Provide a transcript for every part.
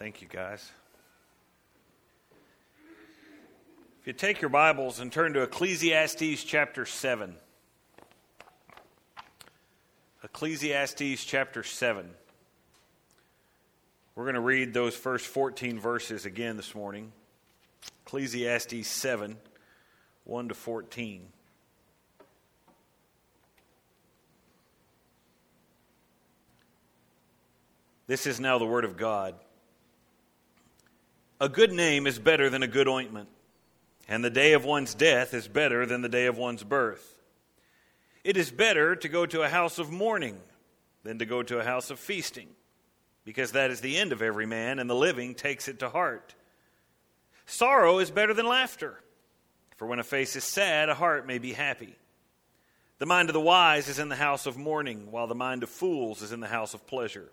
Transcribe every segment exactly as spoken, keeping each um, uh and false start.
Thank you, guys. If you take your Bibles and turn to Ecclesiastes chapter seven. Ecclesiastes chapter seven. We're going to read those first fourteen verses again this morning. Ecclesiastes seven, one to fourteen. This is now the word of God. A good name is better than a good ointment, and the day of one's death is better than the day of one's birth. It is better to go to a house of mourning than to go to a house of feasting, because that is the end of every man, and the living takes it to heart. Sorrow is better than laughter, for when a face is sad, a heart may be happy. The mind of the wise is in the house of mourning, while the mind of fools is in the house of pleasure.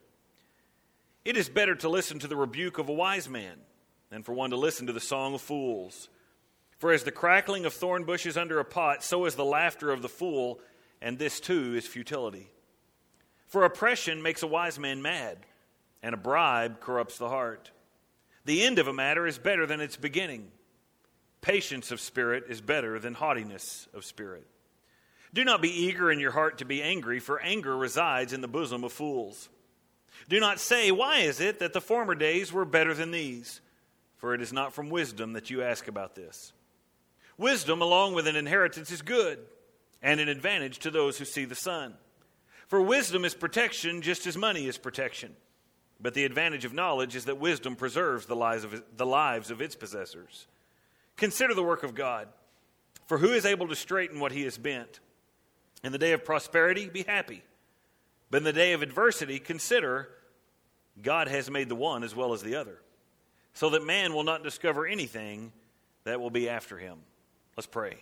It is better to listen to the rebuke of a wise man than for one to listen to the song of fools. For as the crackling of thorn bushes under a pot, so is the laughter of the fool, and this too is futility. For oppression makes a wise man mad, and a bribe corrupts the heart. The end of a matter is better than its beginning. Patience of spirit is better than haughtiness of spirit. Do not be eager in your heart to be angry, for anger resides in the bosom of fools. Do not say, why is it that the former days were better than these? For it is not from wisdom that you ask about this. Wisdom along with an inheritance is good, and an advantage to those who see the sun. For wisdom is protection just as money is protection. But the advantage of knowledge is that wisdom preserves the lives of, the lives of its possessors. Consider the work of God, for who is able to straighten what he has bent? In the day of prosperity, be happy. But in the day of adversity, consider God has made the one as well as the other, so that man will not discover anything that will be after him. Let's pray.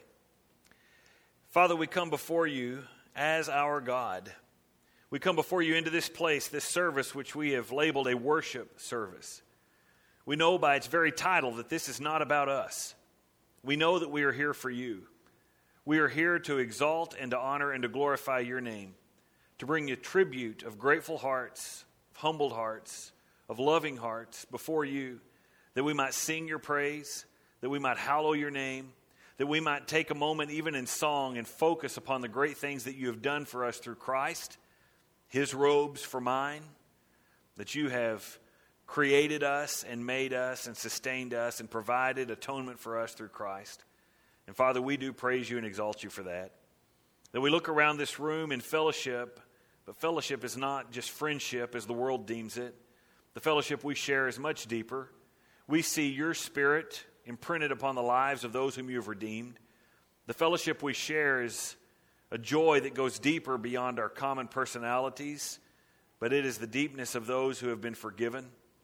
Father, we come before you as our God. We come before you into this place, this service which we have labeled a worship service. We know by its very title that this is not about us. We know that we are here for you. We are here to exalt and to honor and to glorify your name, to bring you tribute of grateful hearts, of humbled hearts, of loving hearts before you, that we might sing your praise, that we might hallow your name, that we might take a moment even in song and focus upon the great things that you have done for us through Christ, his robes for mine, that you have created us and made us and sustained us and provided atonement for us through Christ. And Father, we do praise you and exalt you for that. That we look around this room in fellowship, but fellowship is not just friendship as the world deems it. The fellowship we share is much deeper. We see your spirit imprinted upon the lives of those whom you have redeemed. The fellowship we share is a joy that goes deeper beyond our common personalities, but it is the deepness of those who have been forgiven.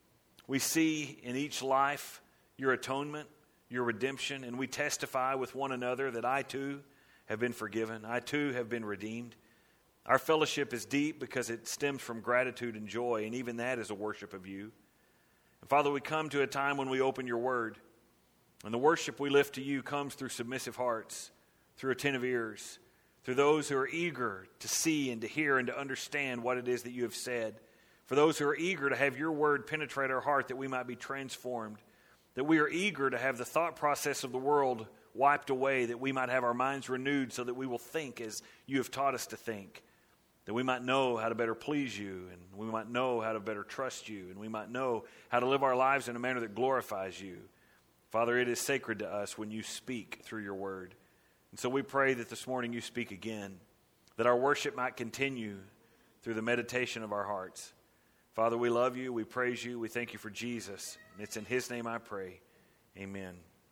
We see in each life your atonement, your redemption, and we testify with one another that I too have been forgiven. I too have been redeemed. Our fellowship is deep because it stems from gratitude and joy, and even that is a worship of you. And Father, we come to a time when we open your word, and the worship we lift to you comes through submissive hearts, through attentive ears, through those who are eager to see and to hear and to understand what it is that you have said, for those who are eager to have your word penetrate our heart that we might be transformed, that we are eager to have the thought process of the world wiped away, that we might have our minds renewed so that we will think as you have taught us to think, that we might know how to better please you, and we might know how to better trust you, and we might know how to live our lives in a manner that glorifies you. Father, it is sacred to us when you speak through your word. And so we pray that this morning you speak again, that our worship might continue through the meditation of our hearts. Father, we love you, we praise you, we thank you for Jesus, and it's in his name I pray. Amen.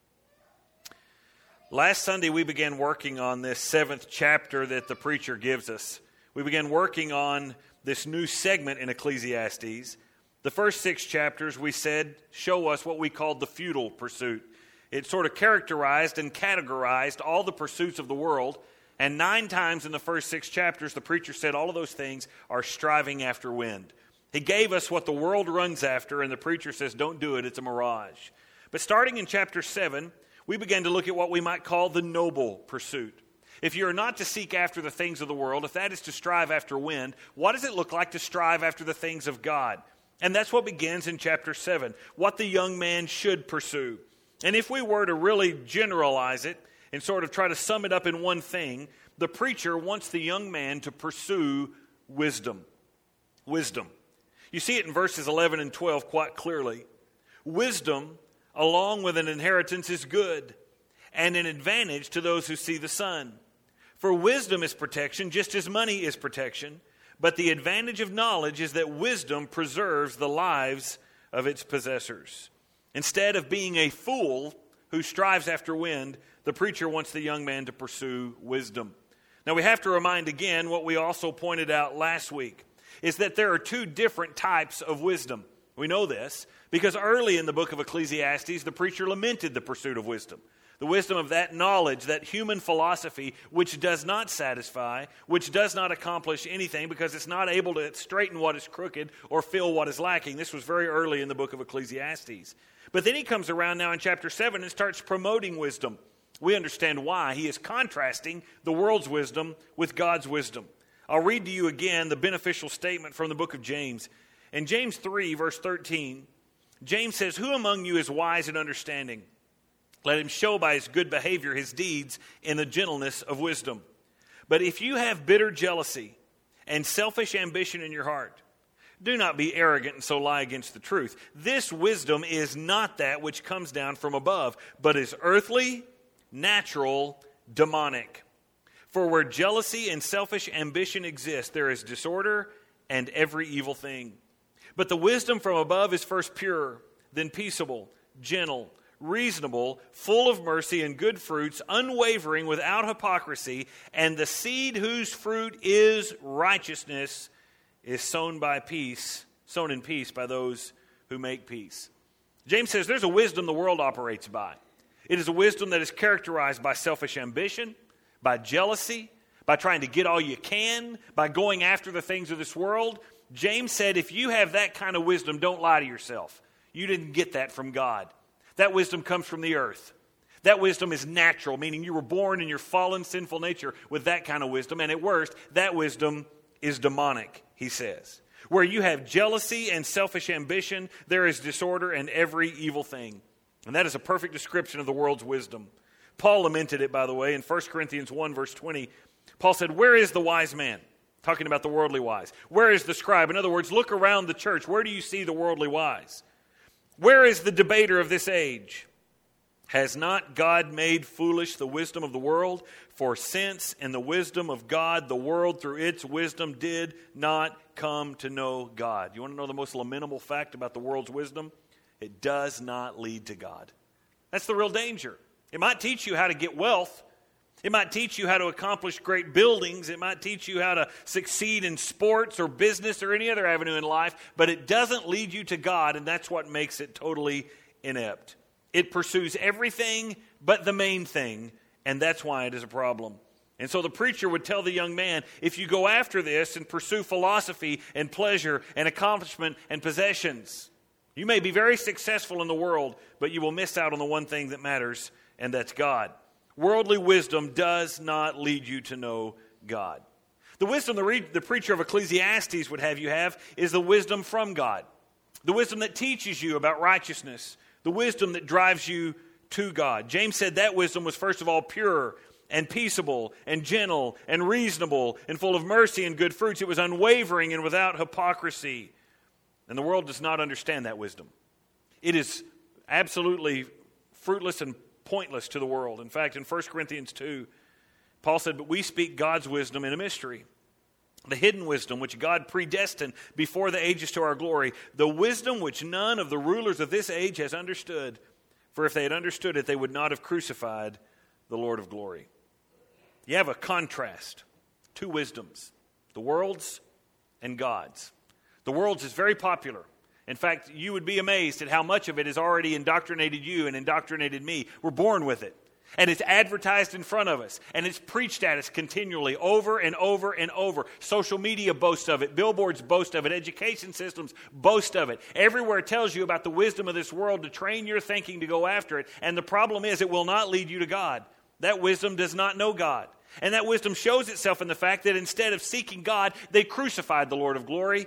Last Sunday we began working on this seventh chapter that the preacher gives us. We began working on this new segment in Ecclesiastes. The first six chapters, we said, show us what we called the futile pursuit. It sort of characterized and categorized all the pursuits of the world, and nine times in the first six chapters, the preacher said all of those things are striving after wind. He gave us what the world runs after, and the preacher says, don't do it, it's a mirage. But starting in chapter seven, we began to look at what we might call the noble pursuit. If you are not to seek after the things of the world, if that is to strive after wind, what does it look like to strive after the things of God? And that's what begins in chapter seven, what the young man should pursue. And if we were to really generalize it and sort of try to sum it up in one thing, the preacher wants the young man to pursue wisdom. Wisdom. You see it in verses eleven and twelve quite clearly. Wisdom, along with an inheritance, is good, and an advantage to those who see the sun. For wisdom is protection, just as money is protection. But the advantage of knowledge is that wisdom preserves the lives of its possessors. Instead of being a fool who strives after wind, the preacher wants the young man to pursue wisdom. Now we have to remind again what we also pointed out last week, is that there are two different types of wisdom. We know this because early in the book of Ecclesiastes, the preacher lamented the pursuit of wisdom. The wisdom of that knowledge, that human philosophy, which does not satisfy, which does not accomplish anything because it's not able to straighten what is crooked or fill what is lacking. This was very early in the book of Ecclesiastes. But then he comes around now in chapter seven and starts promoting wisdom. We understand why. He is contrasting the world's wisdom with God's wisdom. I'll read to you again the beneficial statement from the book of James. In James three, verse thirteen, James says, "Who among you is wise and understanding? Let him show by his good behavior his deeds in the gentleness of wisdom. But if you have bitter jealousy and selfish ambition in your heart, do not be arrogant and so lie against the truth. This wisdom is not that which comes down from above, but is earthly, natural, demonic. For where jealousy and selfish ambition exist, there is disorder and every evil thing. But the wisdom from above is first pure, then peaceable, gentle, reasonable, full of mercy and good fruits, unwavering, without hypocrisy, and the seed whose fruit is righteousness is sown by peace, sown in peace by those who make peace." James says there's a wisdom the world operates by. It is a wisdom that is characterized by selfish ambition, by jealousy, by trying to get all you can, by going after the things of this world. James said if you have that kind of wisdom, don't lie to yourself. You didn't get that from God. That wisdom comes from the earth. That wisdom is natural, meaning you were born in your fallen, sinful nature with that kind of wisdom. And at worst, that wisdom is demonic, he says. Where you have jealousy and selfish ambition, there is disorder and every evil thing. And that is a perfect description of the world's wisdom. Paul lamented it, by the way, in First Corinthians one, verse twenty. Paul said, "Where is the wise man?" Talking about the worldly wise. "Where is the scribe?" In other words, look around the church. Where do you see the worldly wise? "Where is the debater of this age? Has not God made foolish the wisdom of the world? For since in the wisdom of God, the world through its wisdom did not come to know God." You want to know the most lamentable fact about the world's wisdom? It does not lead to God. That's the real danger. It might teach you how to get wealth. It might teach you how to accomplish great buildings. It might teach you how to succeed in sports or business or any other avenue in life, but it doesn't lead you to God, and that's what makes it totally inept. It pursues everything but the main thing, and that's why it is a problem. And so the preacher would tell the young man, if you go after this and pursue philosophy and pleasure and accomplishment and possessions, you may be very successful in the world, but you will miss out on the one thing that matters, and that's God. Worldly wisdom does not lead you to know God. The wisdom the, re- the preacher of Ecclesiastes would have you have is the wisdom from God. The wisdom that teaches you about righteousness. The wisdom that drives you to God. James said that wisdom was first of all pure and peaceable and gentle and reasonable and full of mercy and good fruits. It was unwavering and without hypocrisy. And the world does not understand that wisdom. It is absolutely fruitless and pointless to the world. In fact, in First Corinthians two, Paul said, "But we speak God's wisdom in a mystery, the hidden wisdom which God predestined before the ages to our glory, the wisdom which none of the rulers of this age has understood. For if they had understood it, they would not have crucified the Lord of glory." You have a contrast, two wisdoms, the world's and God's. The world's is very popular. In fact, you would be amazed at how much of it has already indoctrinated you and indoctrinated me. We're born with it. And it's advertised in front of us. And it's preached at us continually over and over and over. Social media boasts of it. Billboards boast of it. Education systems boast of it. Everywhere it tells you about the wisdom of this world to train your thinking to go after it. And the problem is it will not lead you to God. That wisdom does not know God. And that wisdom shows itself in the fact that instead of seeking God, they crucified the Lord of glory.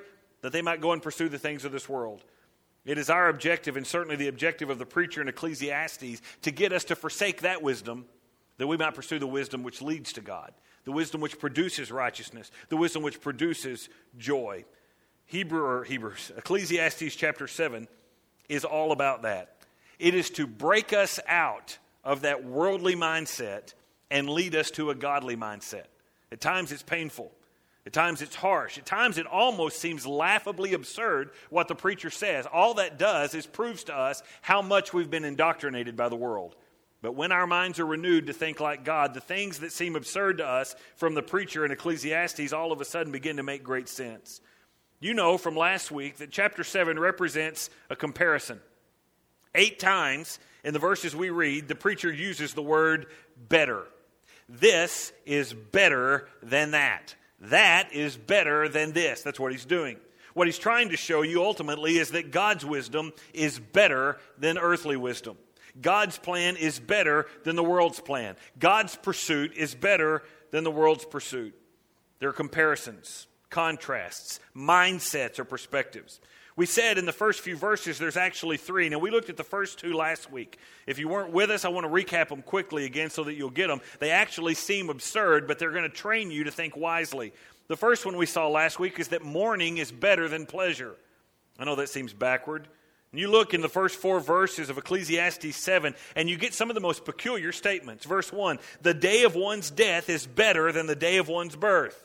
that they might go and pursue the things of this world. It is our objective, and certainly the objective of the preacher in Ecclesiastes, to get us to forsake that wisdom, that we might pursue the wisdom which leads to God, the wisdom which produces righteousness, the wisdom which produces joy. Hebrew or Hebrews, Ecclesiastes chapter seven is all about that. It is to break us out of that worldly mindset and lead us to a godly mindset. At times it's painful. At times it's harsh. At times it almost seems laughably absurd what the preacher says. All that does is proves to us how much we've been indoctrinated by the world. But when our minds are renewed to think like God, the things that seem absurd to us from the preacher in Ecclesiastes all of a sudden begin to make great sense. You know from last week that chapter seven represents a comparison. Eight times in the verses we read, the preacher uses the word better. This is better than that. That is better than this. That's what he's doing. What he's trying to show you ultimately is that God's wisdom is better than earthly wisdom. God's plan is better than the world's plan. God's pursuit is better than the world's pursuit. There are comparisons, contrasts, mindsets, or perspectives. We said in the first few verses there's actually three. Now, we looked at the first two last week. If you weren't with us, I want to recap them quickly again so that you'll get them. They actually seem absurd, but they're going to train you to think wisely. The first one we saw last week is that mourning is better than pleasure. I know that seems backward. And you look in the first four verses of Ecclesiastes seven, and you get some of the most peculiar statements. Verse one, the day of one's death is better than the day of one's birth.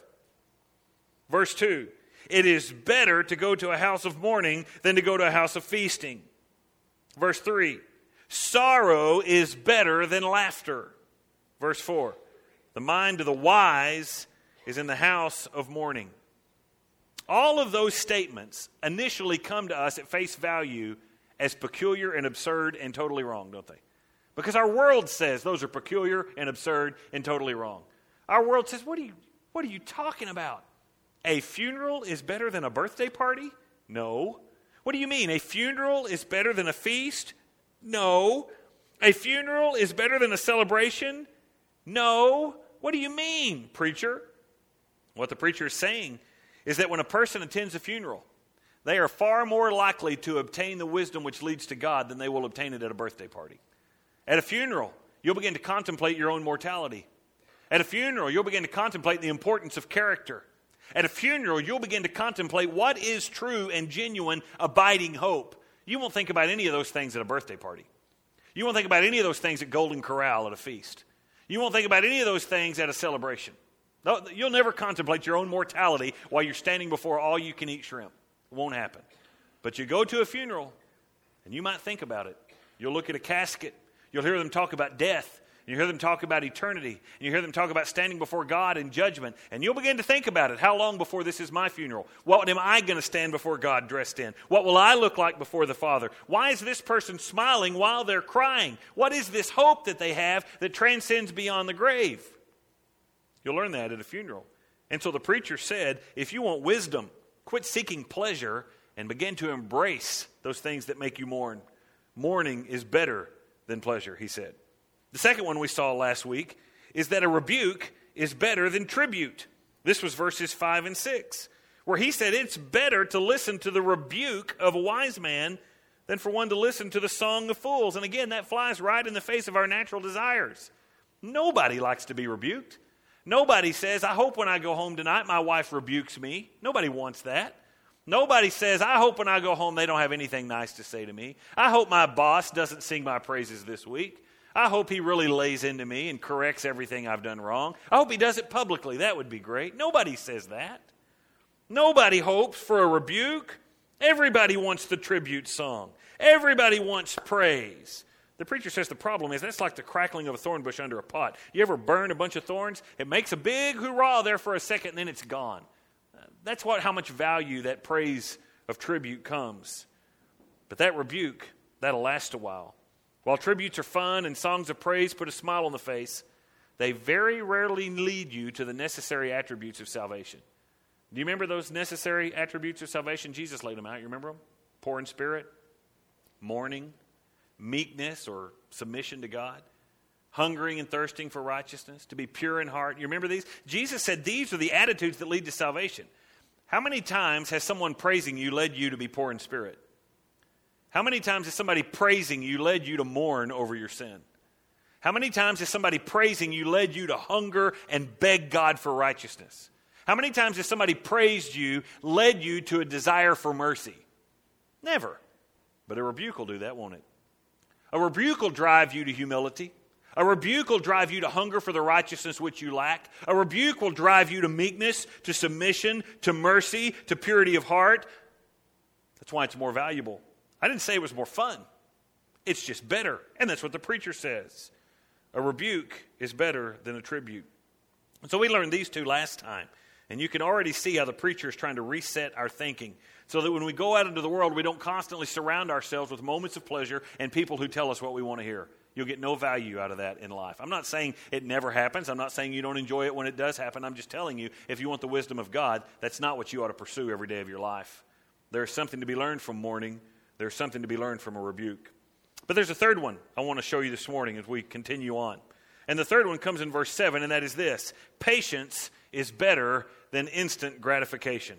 Verse two, it is better to go to a house of mourning than to go to a house of feasting. Verse three, sorrow is better than laughter. Verse four, the mind of the wise is in the house of mourning. All of those statements initially come to us at face value as peculiar and absurd and totally wrong, don't they? Because our world says those are peculiar and absurd and totally wrong. Our world says, what are you, what are you talking about? A funeral is better than a birthday party? No. What do you mean? A funeral is better than a feast? No. A funeral is better than a celebration? No. What do you mean, preacher? What the preacher is saying is that when a person attends a funeral, they are far more likely to obtain the wisdom which leads to God than they will obtain it at a birthday party. At a funeral, you'll begin to contemplate your own mortality. At a funeral, you'll begin to contemplate the importance of character. At a funeral, you'll begin to contemplate what is true and genuine, abiding hope. You won't think about any of those things at a birthday party. You won't think about any of those things at Golden Corral at a feast. You won't think about any of those things at a celebration. You'll never contemplate your own mortality while you're standing before all-you-can-eat shrimp. It won't happen. But you go to a funeral, and you might think about it. You'll look at a casket. You'll hear them talk about death. You hear them talk about eternity. And you hear them talk about standing before God in judgment. And you'll begin to think about it. How long before this is my funeral? What am I going to stand before God dressed in? What will I look like before the Father? Why is this person smiling while they're crying? What is this hope that they have that transcends beyond the grave? You'll learn that at a funeral. And so the preacher said, if you want wisdom, quit seeking pleasure and begin to embrace those things that make you mourn. Mourning is better than pleasure, he said. The second one we saw last week is that a rebuke is better than tribute. This was verses five and six, where he said it's better to listen to the rebuke of a wise man than for one to listen to the song of fools. And again, that flies right in the face of our natural desires. Nobody likes to be rebuked. Nobody says, I hope when I go home tonight my wife rebukes me. Nobody wants that. Nobody says, I hope when I go home they don't have anything nice to say to me. I hope my boss doesn't sing my praises this week. I hope he really lays into me and corrects everything I've done wrong. I hope he does it publicly. That would be great. Nobody says that. Nobody hopes for a rebuke. Everybody wants the tribute song. Everybody wants praise. The preacher says the problem is that's like the crackling of a thorn bush under a pot. You ever burn a bunch of thorns? It makes a big hurrah there for a second, and then it's gone. Uh, that's what how much value that praise of tribute comes. But that rebuke, that'll last a while. While tributes are fun and songs of praise put a smile on the face, they very rarely lead you to the necessary attributes of salvation. Do you remember those necessary attributes of salvation? Jesus laid them out. You remember them? Poor in spirit, mourning, meekness or submission to God, hungering and thirsting for righteousness, to be pure in heart. You remember these? Jesus said these are the attitudes that lead to salvation. How many times has someone praising you led you to be poor in spirit? How many times has somebody praising you led you to mourn over your sin? How many times has somebody praising you led you to hunger and beg God for righteousness? How many times has somebody praised you led you to a desire for mercy? Never. But a rebuke will do that, won't it? A rebuke will drive you to humility. A rebuke will drive you to hunger for the righteousness which you lack. A rebuke will drive you to meekness, to submission, to mercy, to purity of heart. That's why it's more valuable. I didn't say it was more fun. It's just better. And that's what the preacher says. A rebuke is better than a tribute. And so we learned these two last time. And you can already see how the preacher is trying to reset our thinking so that when we go out into the world, we don't constantly surround ourselves with moments of pleasure and people who tell us what we want to hear. You'll get no value out of that in life. I'm not saying it never happens. I'm not saying you don't enjoy it when it does happen. I'm just telling you, if you want the wisdom of God, that's not what you ought to pursue every day of your life. There's something to be learned from mourning. There's something to be learned from a rebuke. But there's a third one I want to show you this morning as we continue on. And the third one comes in verse seven, and that is this: patience is better than instant gratification.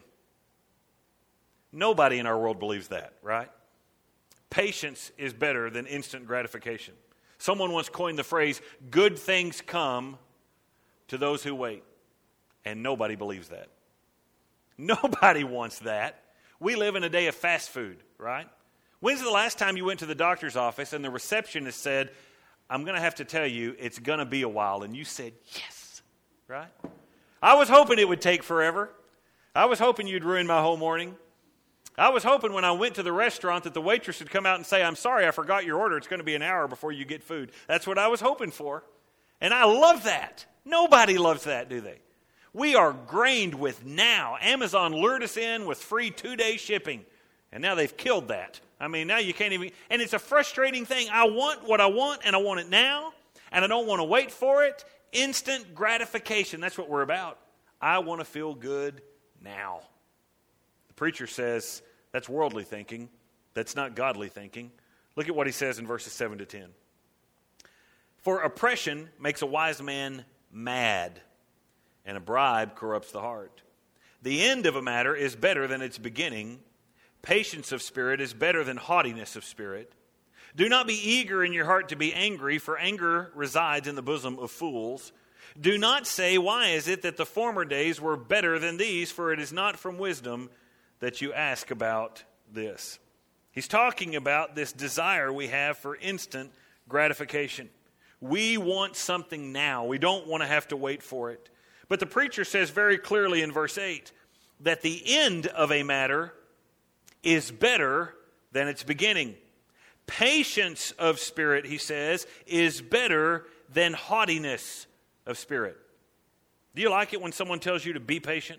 Nobody in our world believes that, right? Patience is better than instant gratification. Someone once coined the phrase, good things come to those who wait. And nobody believes that. Nobody wants that. We live in a day of fast food, right? When's the last time you went to the doctor's office and the receptionist said, I'm going to have to tell you, it's going to be a while. And you said, yes, right? I was hoping it would take forever. I was hoping you'd ruin my whole morning. I was hoping when I went to the restaurant that the waitress would come out and say, I'm sorry, I forgot your order. It's going to be an hour before you get food. That's what I was hoping for. And I love that. Nobody loves that, do they? We are grained with now. Amazon lured us in with free two-day shipping. And now they've killed that. I mean, now you can't even, and it's a frustrating thing. I want what I want, and I want it now, and I don't want to wait for it. Instant gratification, that's what we're about. I want to feel good now. The preacher says that's worldly thinking. That's not godly thinking. Look at what he says in verses seven to ten. For oppression makes a wise man mad, and a bribe corrupts the heart. The end of a matter is better than its beginning. Patience of spirit is better than haughtiness of spirit. Do not be eager in your heart to be angry, for anger resides in the bosom of fools. Do not say, why is it that the former days were better than these? For it is not from wisdom that you ask about this. He's talking about this desire we have for instant gratification. We want something now. We don't want to have to wait for it. But the preacher says very clearly in verse eight that the end of a matter is better than its beginning. Patience of spirit, he says, is better than haughtiness of spirit. Do you like it when someone tells you to be patient?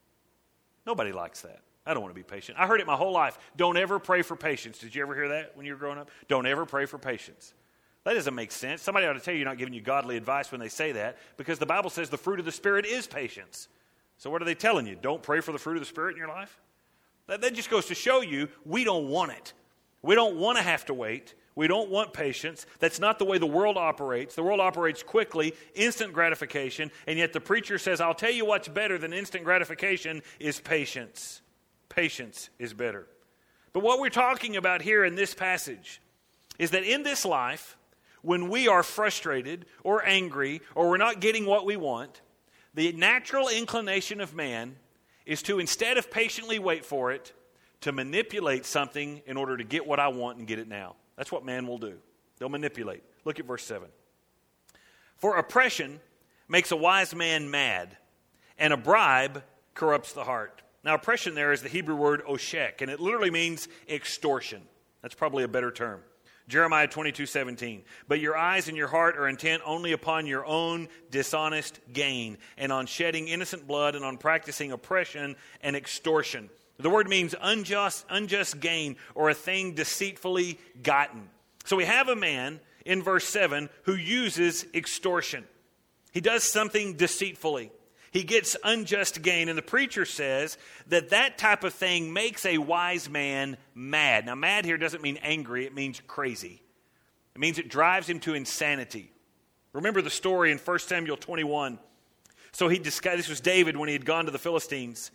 Nobody likes that. I don't want to be patient. I heard it my whole life. Don't ever pray for patience. Did you ever hear that when you were growing up? Don't ever pray for patience. That doesn't make sense. Somebody ought to tell you you're not giving you godly advice when they say that, because the Bible says the fruit of the Spirit is patience. So what are they telling you? Don't pray for the fruit of the Spirit in your life? That, that just goes to show you we don't want it. We don't want to have to wait. We don't want patience. That's not the way the world operates. The world operates quickly, instant gratification, and yet the preacher says, I'll tell you what's better than instant gratification is patience. Patience is better. But what we're talking about here in this passage is that in this life, when we are frustrated or angry or we're not getting what we want, the natural inclination of man is to, instead of patiently wait for it, to manipulate something in order to get what I want and get it now. That's what man will do. They'll manipulate. Look at verse seven. For oppression makes a wise man mad, and a bribe corrupts the heart. Now, oppression there is the Hebrew word oshek, and it literally means extortion. That's probably a better term. Jeremiah twenty-two seventeen. But your eyes and your heart are intent only upon your own dishonest gain, and on shedding innocent blood, and on practicing oppression and extortion. The word means unjust, unjust gain, or a thing deceitfully gotten. So we have a man in verse seven who uses extortion. He does something deceitfully. He gets unjust gain, and the preacher says that that type of thing makes a wise man mad. Now, mad here doesn't mean angry. It means crazy. It means it drives him to insanity. Remember the story in First Samuel twenty-one. So he disguised, this was David when he had gone to the Philistines.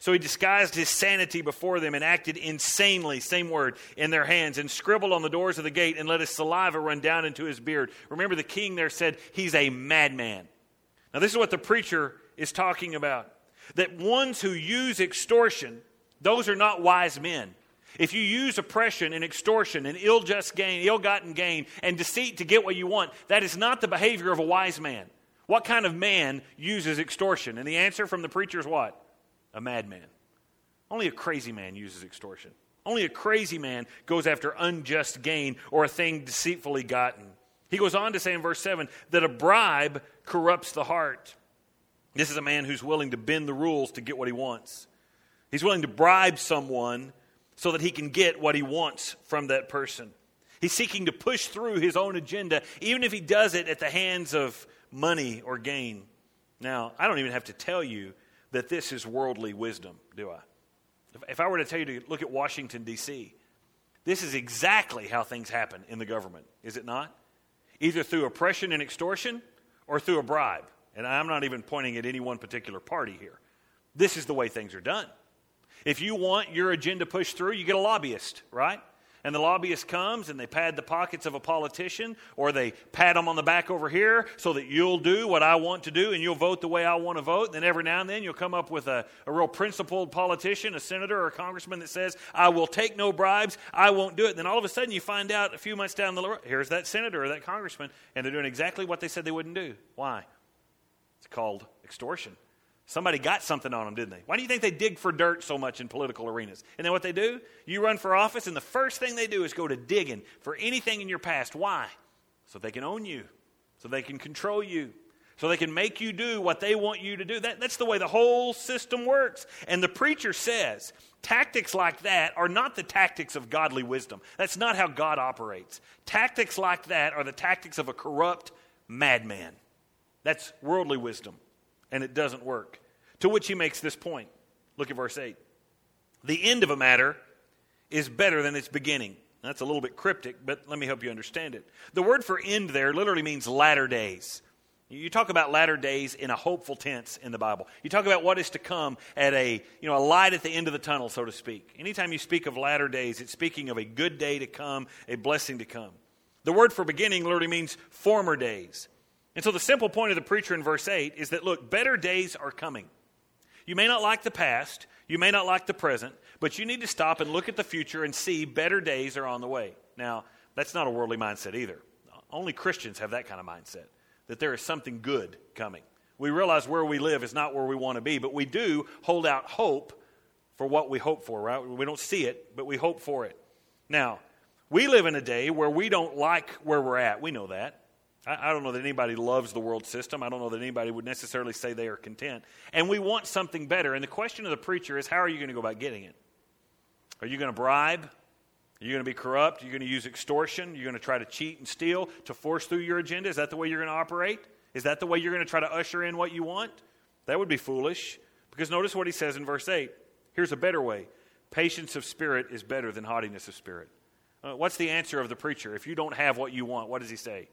So he disguised his sanity before them and acted insanely, same word, in their hands, and scribbled on the doors of the gate and let his saliva run down into his beard. Remember, the king there said, he's a madman. Now, this is what the preacher is talking about. That ones who use extortion, those are not wise men. If you use oppression and extortion and ill-just gain, ill-gotten gain and deceit to get what you want, that is not the behavior of a wise man. What kind of man uses extortion? And the answer from the preacher is what? A madman. Only a crazy man uses extortion. Only a crazy man goes after unjust gain or a thing deceitfully gotten. He goes on to say in verse seven that a bribe corrupts the heart. This is a man who's willing to bend the rules to get what he wants. He's willing to bribe someone so that he can get what he wants from that person. He's seeking to push through his own agenda, even if he does it at the hands of money or gain. Now, I don't even have to tell you that this is worldly wisdom, do I? If I were to tell you to look at Washington, D C, this is exactly how things happen in the government, is it not? Either through oppression and extortion or through a bribe. And I'm not even pointing at any one particular party here. This is the way things are done. If you want your agenda pushed through, you get a lobbyist, right? And the lobbyist comes and they pad the pockets of a politician, or they pat them on the back over here so that you'll do what I want to do and you'll vote the way I want to vote. And then every now and then you'll come up with a, a real principled politician, a senator or a congressman that says, I will take no bribes, I won't do it. And then all of a sudden you find out a few months down the road, here's that senator or that congressman, and they're doing exactly what they said they wouldn't do. Why? It's called extortion. Somebody got something on them, didn't they? Why do you think they dig for dirt so much in political arenas? And then what they do? You run for office, and the first thing they do is go to digging for anything in your past. Why? So they can own you. So they can control you. So they can make you do what they want you to do. That, that's the way the whole system works. And the preacher says, tactics like that are not the tactics of godly wisdom. That's not how God operates. Tactics like that are the tactics of a corrupt madman. That's worldly wisdom. And it doesn't work. To which he makes this point. Look at verse eight. The end of a matter is better than its beginning. That's a little bit cryptic, but let me help you understand it. The word for end there literally means latter days. You talk about latter days in a hopeful tense in the Bible. You talk about what is to come at a, you know, a light at the end of the tunnel, so to speak. Anytime you speak of latter days, it's speaking of a good day to come, a blessing to come. The word for beginning literally means former days. And so the simple point of the preacher in verse eight is that, look, better days are coming. You may not like the past, you may not like the present, but you need to stop and look at the future and see better days are on the way. Now, that's not a worldly mindset either. Only Christians have that kind of mindset, that there is something good coming. We realize where we live is not where we want to be, but we do hold out hope for what we hope for, right? We don't see it, but we hope for it. Now, we live in a day where we don't like where we're at. We know that. I don't know that anybody loves the world system. I don't know that anybody would necessarily say they are content. And we want something better. And the question of the preacher is, how are you going to go about getting it? Are you going to bribe? Are you going to be corrupt? Are you going to use extortion? You're going to try to cheat and steal to force through your agenda? Is that the way you're going to operate? Is that the way you're going to try to usher in what you want? That would be foolish. Because notice what he says in verse eight. Here's a better way. Patience of spirit is better than haughtiness of spirit. Uh, what's the answer of the preacher? If you don't have what you want, what does he say?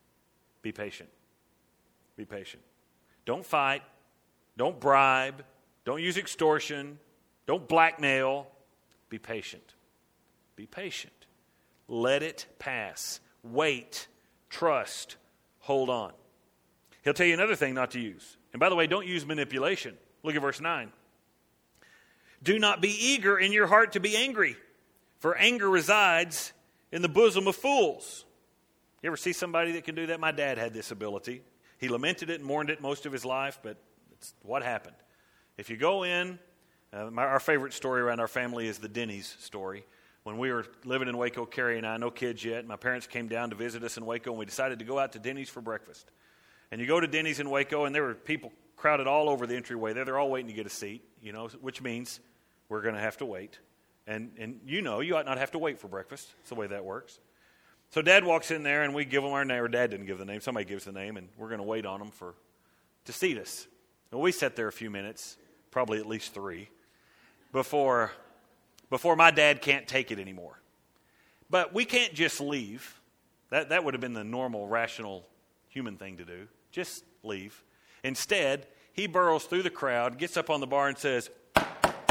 Be patient. Be patient. Don't fight. Don't bribe. Don't use extortion. Don't blackmail. Be patient. Be patient. Let it pass. Wait. Trust. Hold on. He'll tell you another thing not to use. And by the way, don't use manipulation. Look at verse nine. Do not be eager in your heart to be angry, for anger resides in the bosom of fools. You ever see somebody that can do that? My dad had this ability. He lamented it and mourned it most of his life, but it's what happened. If you go in, uh, my, our favorite story around our family is the Denny's story. When we were living in Waco, Carrie and I, no kids yet, my parents came down to visit us in Waco, and we decided to go out to Denny's for breakfast. And you go to Denny's in Waco, and there were people crowded all over the entryway there. They're all waiting to get a seat, you know, which means we're going to have to wait. And, and you know, you ought not have to wait for breakfast. That's the way that works. So Dad walks in there, and we give him our name, or Dad didn't give the name. Somebody gives the name, and we're going to wait on him for to seat us. And we sat there a few minutes, probably at least three, before, before my dad can't take it anymore. But we can't just leave. That, that would have been the normal, rational, human thing to do. Just leave. Instead, he burrows through the crowd, gets up on the bar, and says,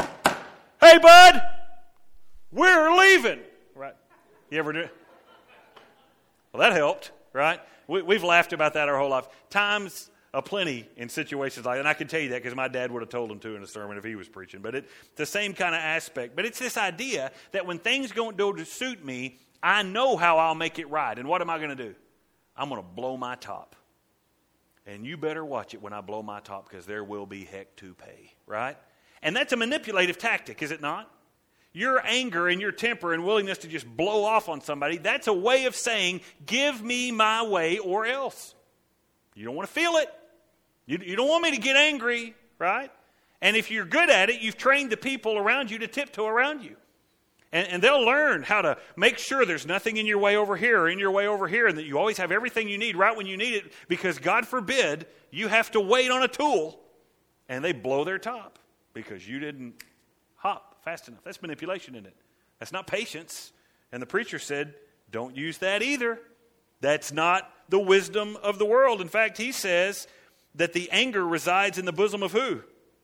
hey, bud, we're leaving. Right? You ever do it? Well, that helped, right? We, we've laughed about that our whole life. Times aplenty in situations like that. And I can tell you that because my dad would have told him to in a sermon if he was preaching. But it's the same kind of aspect. But it's this idea that when things don't go to suit me, I know how I'll make it right. And what am I going to do? I'm going to blow my top. And you better watch it when I blow my top, because there will be heck to pay, right? And that's a manipulative tactic, is it not? Your anger and your temper and willingness to just blow off on somebody, that's a way of saying, give me my way or else. You don't want to feel it. You, you don't want me to get angry, right? And if you're good at it, you've trained the people around you to tiptoe around you. And, and they'll learn how to make sure there's nothing in your way over here or in your way over here, and that you always have everything you need right when you need it, because God forbid you have to wait on a tool and they blow their top because you didn't hop fast enough. That's manipulation, isn't it? That's not patience. And the preacher said, don't use that either. That's not the wisdom of the world. In fact, he says that the anger resides in the bosom of who?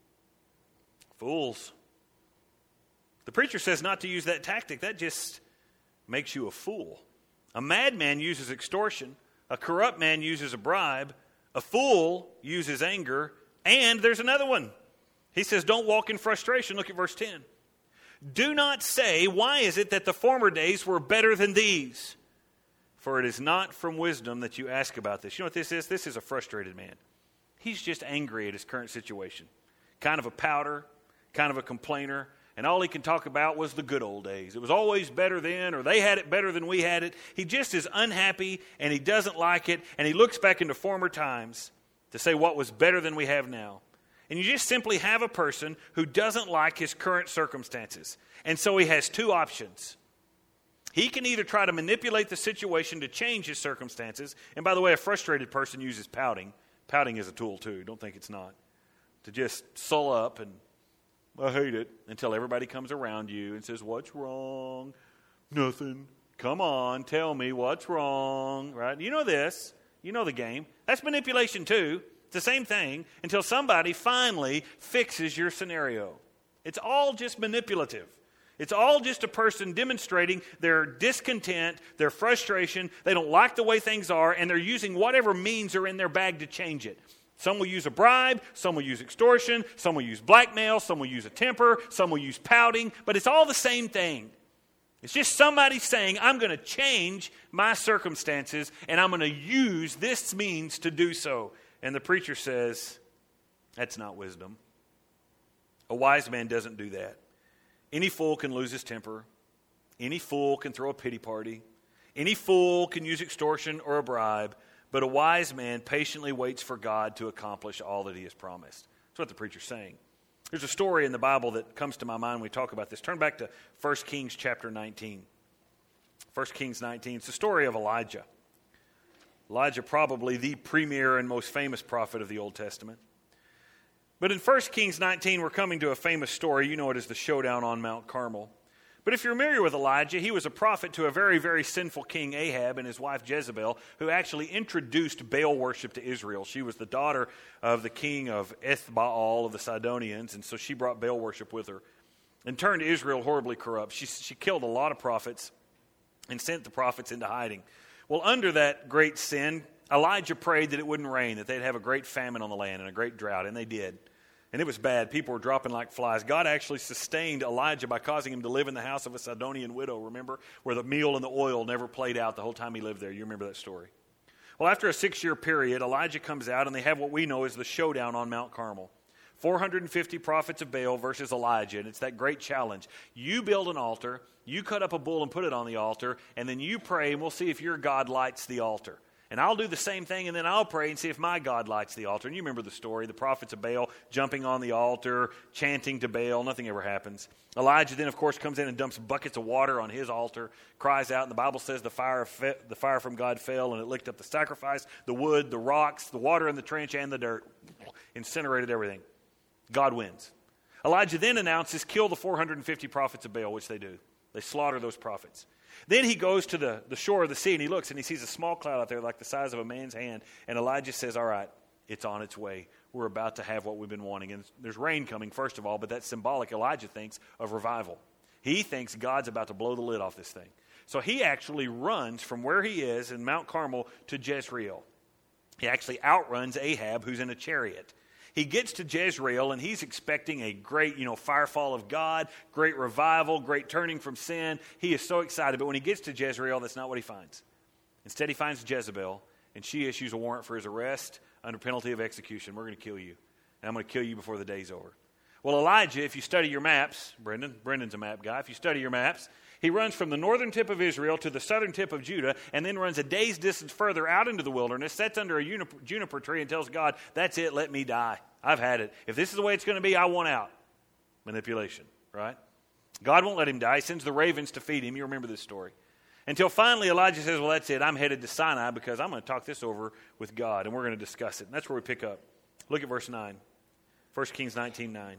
Fools. The preacher says not to use that tactic. That just makes you a fool. A madman uses extortion. A corrupt man uses a bribe. A fool uses anger. And there's another one. He says, don't walk in frustration. Look at verse ten. Do not say, why is it that the former days were better than these? For it is not from wisdom that you ask about this. You know what this is? This is a frustrated man. He's just angry at his current situation. Kind of a pouter, kind of a complainer. And all he can talk about was the good old days. It was always better then, or they had it better than we had it. He just is unhappy, and he doesn't like it, and he looks back into former times to say what was better than we have now. And you just simply have a person who doesn't like his current circumstances. And so he has two options. He can either try to manipulate the situation to change his circumstances. And by the way, a frustrated person uses pouting. Pouting is a tool too. Don't think it's not. To just sull up and, I hate it, until everybody comes around you and says, what's wrong? Nothing. Come on, tell me what's wrong. Right? You know this. You know the game. That's manipulation too. It's the same thing until somebody finally fixes your scenario. It's all just manipulative. It's all just a person demonstrating their discontent, their frustration. They don't like the way things are, and they're using whatever means are in their bag to change it. Some will use a bribe, some will use extortion, some will use blackmail, some will use a temper, some will use pouting, but it's all the same thing. It's just somebody saying, I'm going to change my circumstances, and I'm going to use this means to do so. And the preacher says, that's not wisdom. A wise man doesn't do that. Any fool can lose his temper. Any fool can throw a pity party. Any fool can use extortion or a bribe. But a wise man patiently waits for God to accomplish all that he has promised. That's what the preacher's saying. There's a story in the Bible that comes to my mind when we talk about this. Turn back to First Kings chapter nineteen. First Kings nineteen. It's the story of Elijah. Elijah, probably the premier and most famous prophet of the Old Testament. But in First Kings nineteen, we're coming to a famous story. You know it as the showdown on Mount Carmel. But if you're familiar with Elijah, he was a prophet to a very, very sinful king, Ahab, and his wife Jezebel, who actually introduced Baal worship to Israel. She was the daughter of the king of Ethbaal of the Sidonians, and so she brought Baal worship with her and turned Israel horribly corrupt. She, she killed a lot of prophets and sent the prophets into hiding. Well, under that great sin, Elijah prayed that it wouldn't rain, that they'd have a great famine on the land and a great drought, and they did. And it was bad. People were dropping like flies. God actually sustained Elijah by causing him to live in the house of a Sidonian widow, remember? Where the meal and the oil never played out the whole time he lived there. You remember that story. Well, after a six-year period, Elijah comes out, and they have what we know as the showdown on Mount Carmel. four hundred fifty prophets of Baal versus Elijah, and it's that great challenge. You build an altar, you cut up a bull and put it on the altar, and then you pray, and we'll see if your God lights the altar. And I'll do the same thing, and then I'll pray and see if my God lights the altar. And you remember the story, the prophets of Baal jumping on the altar, chanting to Baal. Nothing ever happens. Elijah then, of course, comes in and dumps buckets of water on his altar, cries out, and the Bible says the fire, fe- the fire from God fell, and it licked up the sacrifice, the wood, the rocks, the water in the trench, and the dirt. Incinerated everything. God wins. Elijah then announces, kill the four hundred fifty prophets of Baal, which they do. They slaughter those prophets. Then he goes to the, the shore of the sea, and he looks, and he sees a small cloud out there like the size of a man's hand. And Elijah says, all right, it's on its way. we're about to have what we've been wanting. And there's rain coming, first of all, but that's symbolic, Elijah thinks, of revival. He thinks God's about to blow the lid off this thing. So he actually runs from where he is in Mount Carmel to Jezreel. He actually outruns Ahab, who's in a chariot. He gets to Jezreel, and he's expecting a great, you know, firefall of God, great revival, great turning from sin. He is so excited. But when he gets to Jezreel, that's not what he finds. Instead, he finds Jezebel, and she issues a warrant for his arrest under penalty of execution. We're going to kill you, and I'm going to kill you before the day's over. Well, Elijah, if you study your maps, Brendan, Brendan's a map guy. If you study your maps, he runs from the northern tip of Israel to the southern tip of Judah, and then runs a day's distance further out into the wilderness, sits under a juniper tree and tells God, that's it, let me die. I've had it. If this is the way it's going to be, I want out. Manipulation, right? God won't let him die. He sends the ravens to feed him. You remember this story. Until finally Elijah says, well, that's it. I'm headed to Sinai because I'm going to talk this over with God, and we're going to discuss it. And that's where we pick up. Look at verse nine. First Kings nineteen nine.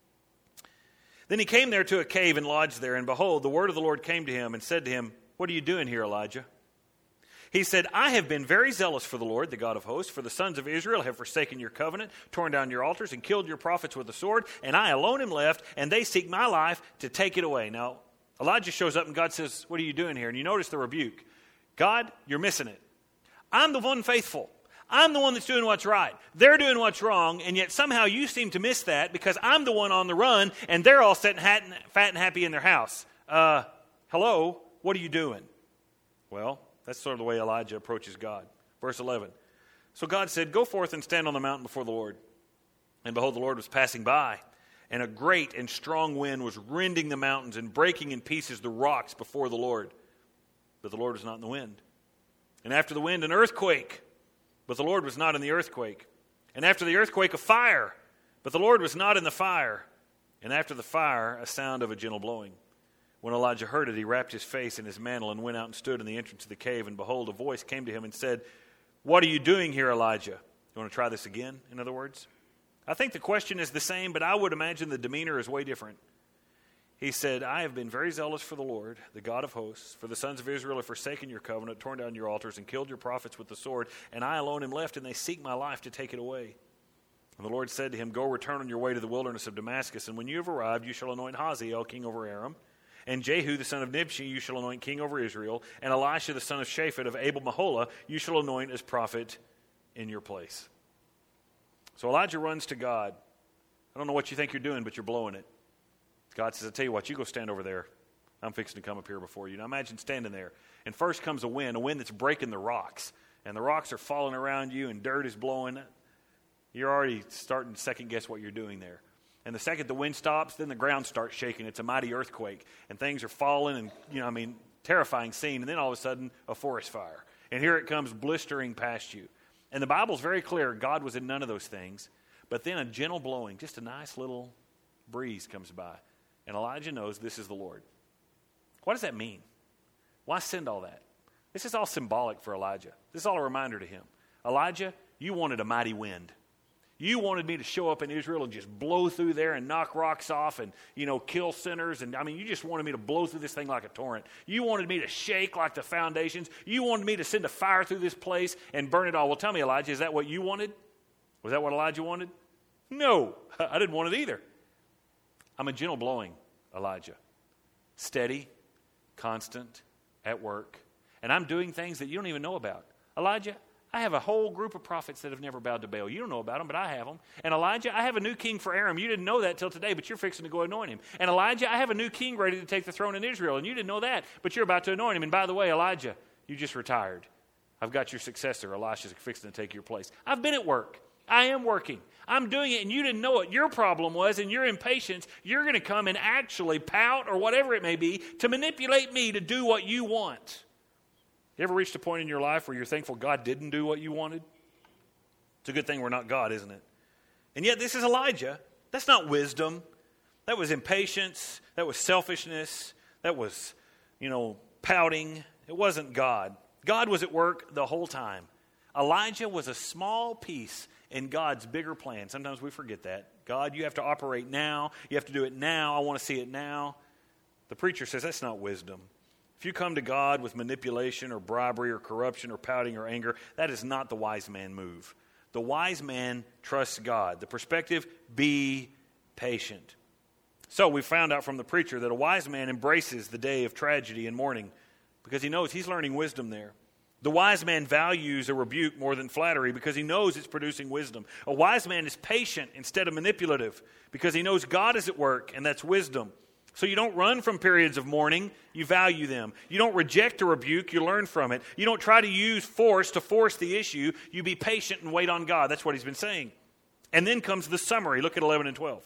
Then he came there to a cave and lodged there, and behold, the word of the Lord came to him and said to him, what are you doing here, Elijah? He said, I have been very zealous for the Lord, the God of hosts, for the sons of Israel have forsaken your covenant, torn down your altars, and killed your prophets with the sword, and I alone am left, and they seek my life to take it away. Now, Elijah shows up, and God says, what are you doing here? And you notice the rebuke. God, you're missing it. I'm the one faithful. I'm the one that's doing what's right. They're doing what's wrong, and yet somehow you seem to miss that because I'm the one on the run, and they're all sitting fat and happy in their house. Uh, hello, what are you doing? Well, that's sort of the way Elijah approaches God. Verse eleven. So God said, go forth and stand on the mountain before the Lord. And behold, the Lord was passing by, and a great and strong wind was rending the mountains and breaking in pieces the rocks before the Lord. But the Lord was not in the wind. And after the wind, an earthquake. But the Lord was not in the earthquake. And after the earthquake, a fire. But the Lord was not in the fire. And after the fire, a sound of a gentle blowing. When Elijah heard it, he wrapped his face in his mantle and went out and stood in the entrance of the cave. And behold, a voice came to him and said, what are you doing here, Elijah? You want to try this again, in other words? I think the question is the same, but I would imagine the demeanor is way different. He said, I have been very zealous for the Lord, the God of hosts, for the sons of Israel have forsaken your covenant, torn down your altars, and killed your prophets with the sword, and I alone am left, and they seek my life to take it away. And the Lord said to him, go return on your way to the wilderness of Damascus, and when you have arrived, you shall anoint Hazael king over Aram, and Jehu the son of Nimshi you shall anoint king over Israel, and Elisha the son of Shaphat of Abel-Maholah you shall anoint as prophet in your place. So Elijah runs to God. I don't know what you think you're doing, but you're blowing it. God says, I tell you what, you go stand over there. I'm fixing to come up here before you. Now imagine standing there. And first comes a wind, a wind that's breaking the rocks. And the rocks are falling around you and dirt is blowing. You're already starting to second guess what you're doing there. And the second the wind stops, then the ground starts shaking. It's a mighty earthquake. And things are falling and, you know, I mean, terrifying scene. And then all of a sudden, a forest fire. And here it comes blistering past you. And the Bible's very clear. God was in none of those things. But then a gentle blowing, just a nice little breeze comes by. And Elijah knows this is the Lord. What does that mean? Why send all that? This is all symbolic for Elijah. This is all a reminder to him. Elijah, you wanted a mighty wind. You wanted me to show up in Israel and just blow through there and knock rocks off and, you know, kill sinners. And I mean, you just wanted me to blow through this thing like a torrent. You wanted me to shake like the foundations. You wanted me to send a fire through this place and burn it all. Well, tell me, Elijah, is that what you wanted? Was that what Elijah wanted? No, I didn't want it either. I'm a gentle blowing Elijah. Steady, constant, at work. And I'm doing things that you don't even know about. Elijah, I have a whole group of prophets that have never bowed to Baal. You don't know about them, but I have them. And Elijah, I have a new king for Aram. You didn't know that till today, but you're fixing to go anoint him. And Elijah, I have a new king ready to take the throne in Israel. And you didn't know that, but you're about to anoint him. And by the way, Elijah, you just retired. I've got your successor. Elisha's fixing to take your place. I've been at work. I am working. I'm doing it, and you didn't know it. Your problem was, in your impatience, you're going to come and actually pout or whatever it may be to manipulate me to do what you want. You ever reached a point in your life where you're thankful God didn't do what you wanted? It's a good thing we're not God, isn't it? And yet this is Elijah. That's not wisdom. That was impatience. That was selfishness. That was, you know, pouting. It wasn't God. God was at work the whole time. Elijah was a small piece in God's bigger plan. Sometimes we forget that. God, you have to operate now. You have to do it now. I want to see it now. The preacher says that's not wisdom. If you come to God with manipulation or bribery or corruption or pouting or anger, that is not the wise man move. The wise man trusts God. The perspective, be patient. So we found out from the preacher that a wise man embraces the day of tragedy and mourning because he knows he's learning wisdom there. The wise man values a rebuke more than flattery because he knows it's producing wisdom. A wise man is patient instead of manipulative because he knows God is at work, and that's wisdom. So you don't run from periods of mourning, you value them. You don't reject a rebuke, you learn from it. You don't try to use force to force the issue, you be patient and wait on God. That's what he's been saying. And then comes the summary. Look at eleven and twelve.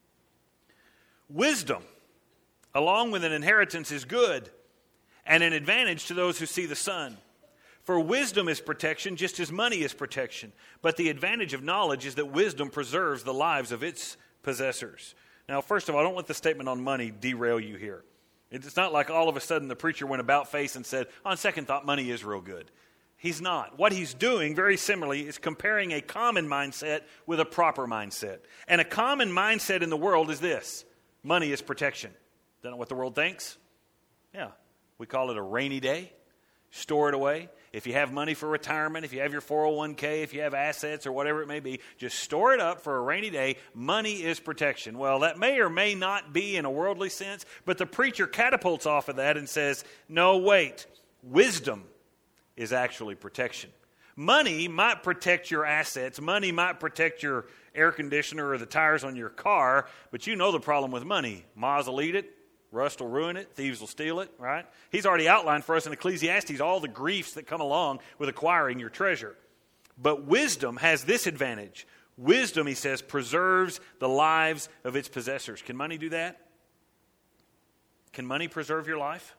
Wisdom, along with an inheritance, is good and an advantage to those who see the sun. For wisdom is protection just as money is protection. But the advantage of knowledge is that wisdom preserves the lives of its possessors. Now, first of all, don't let the statement on money derail you here. It's not like all of a sudden the preacher went about face and said, on second thought, money is real good. He's not. What he's doing, very similarly, is comparing a common mindset with a proper mindset. And a common mindset in the world is this: money is protection. Isn't that what the world thinks? Yeah. We call it a rainy day. Store it away. If you have money for retirement, if you have your four oh one k, if you have assets or whatever it may be, just store it up for a rainy day. Money is protection. Well, that may or may not be in a worldly sense, but the preacher catapults off of that and says, no, wait, wisdom is actually protection. Money might protect your assets. Money might protect your air conditioner or the tires on your car, but you know the problem with money. Moths will eat it. Rust will ruin it. Thieves will steal it, right? He's already outlined for us in Ecclesiastes all the griefs that come along with acquiring your treasure. But wisdom has this advantage. Wisdom, he says, preserves the lives of its possessors. Can money do that? Can money preserve your life?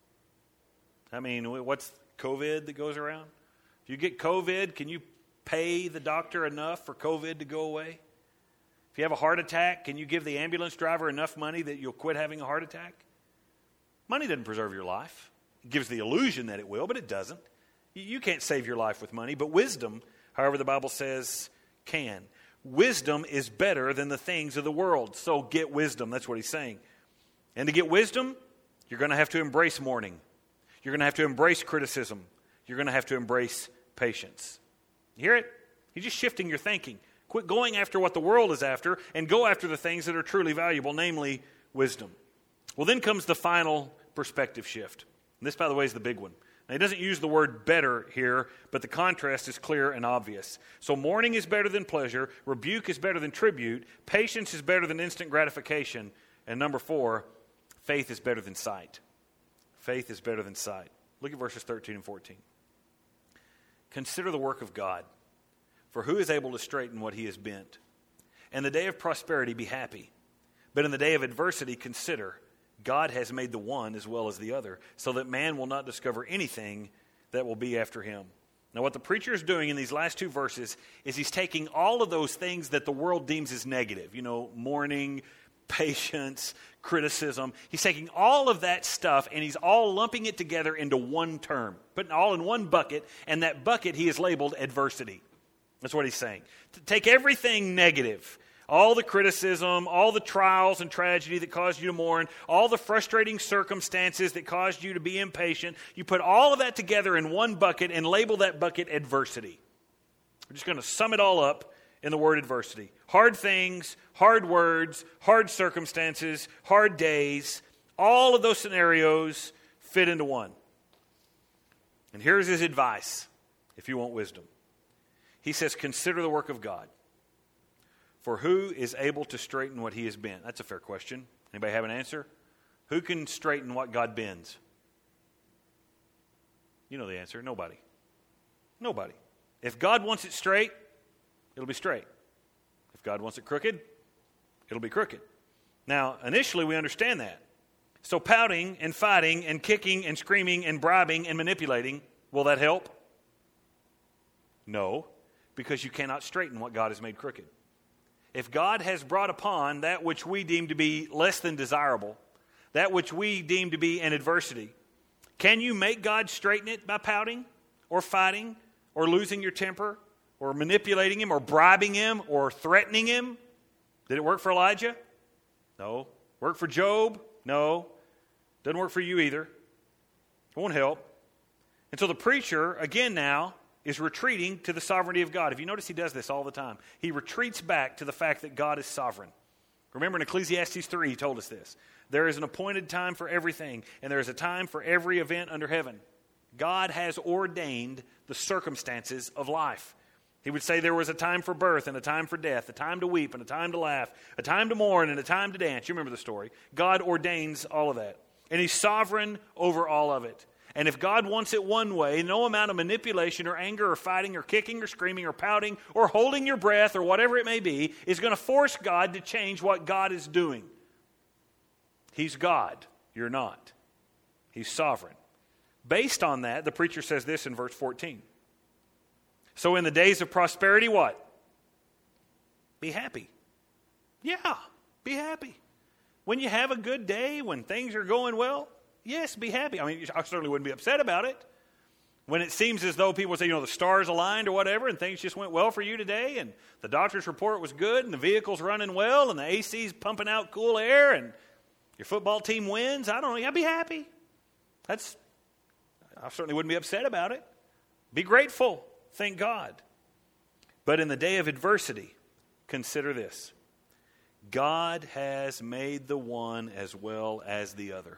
I mean, what's COVID that goes around? If you get COVID, can you pay the doctor enough for COVID to go away? If you have a heart attack, can you give the ambulance driver enough money that you'll quit having a heart attack? Money doesn't preserve your life. It gives the illusion that it will, but it doesn't. You can't save your life with money, but wisdom, however the Bible says, can. Wisdom is better than the things of the world, so get wisdom. That's what he's saying. And to get wisdom, you're going to have to embrace mourning. You're going to have to embrace criticism. You're going to have to embrace patience. You hear it? He's just shifting your thinking. Quit going after what the world is after and go after the things that are truly valuable, namely wisdom. Well, then comes the final perspective shift. And this, by the way, is the big one. Now, he doesn't use the word better here, but the contrast is clear and obvious. So mourning is better than pleasure. Rebuke is better than tribute. Patience is better than instant gratification. And number four, faith is better than sight. Faith is better than sight. Look at verses thirteen and fourteen. Consider the work of God. For who is able to straighten what he has bent? In the day of prosperity, be happy. But in the day of adversity, consider, God has made the one as well as the other, so that man will not discover anything that will be after him. Now, what the preacher is doing in these last two verses is he's taking all of those things that the world deems as negative, you know, mourning, patience, criticism. He's taking all of that stuff and he's all lumping it together into one term, putting it all in one bucket, and that bucket he has labeled adversity. That's what he's saying. Take everything negative, all the criticism, all the trials and tragedy that caused you to mourn, all the frustrating circumstances that caused you to be impatient. You put all of that together in one bucket and label that bucket adversity. We're just going to sum it all up in the word adversity. Hard things, hard words, hard circumstances, hard days, all of those scenarios fit into one. And here's his advice if you want wisdom. He says, consider the work of God. For who is able to straighten what he has bent? That's a fair question. Anybody have an answer? Who can straighten what God bends? You know the answer. Nobody. Nobody. If God wants it straight, it'll be straight. If God wants it crooked, it'll be crooked. Now, initially we understand that. So pouting and fighting and kicking and screaming and bribing and manipulating, will that help? No. Because you cannot straighten what God has made crooked. If God has brought upon that which we deem to be less than desirable, that which we deem to be an adversity, can you make God straighten it by pouting or fighting or losing your temper or manipulating him or bribing him or threatening him? Did it work for Elijah? No. Work for Job? No. Doesn't work for you either. It won't help. And so the preacher, again now, is retreating to the sovereignty of God. If you notice, he does this all the time. He retreats back to the fact that God is sovereign. Remember in Ecclesiastes three, he told us this. There is an appointed time for everything, and there is a time for every event under heaven. God has ordained the circumstances of life. He would say there was a time for birth and a time for death, a time to weep and a time to laugh, a time to mourn and a time to dance. You remember the story. God ordains all of that. And he's sovereign over all of it. And if God wants it one way, no amount of manipulation or anger or fighting or kicking or screaming or pouting or holding your breath or whatever it may be is going to force God to change what God is doing. He's God. You're not. He's sovereign. Based on that, the preacher says this in verse fourteen. So in the days of prosperity, what? Be happy. Yeah, be happy. When you have a good day, when things are going well, yes, be happy. I mean, I certainly wouldn't be upset about it. When it seems as though people say, you know, the stars aligned or whatever, and things just went well for you today, and the doctor's report was good, and the vehicle's running well, and the A C's pumping out cool air, and your football team wins, I don't know, yeah, be happy. That's, I certainly wouldn't be upset about it. Be grateful. Thank God. But in the day of adversity, consider this. God has made the one as well as the other,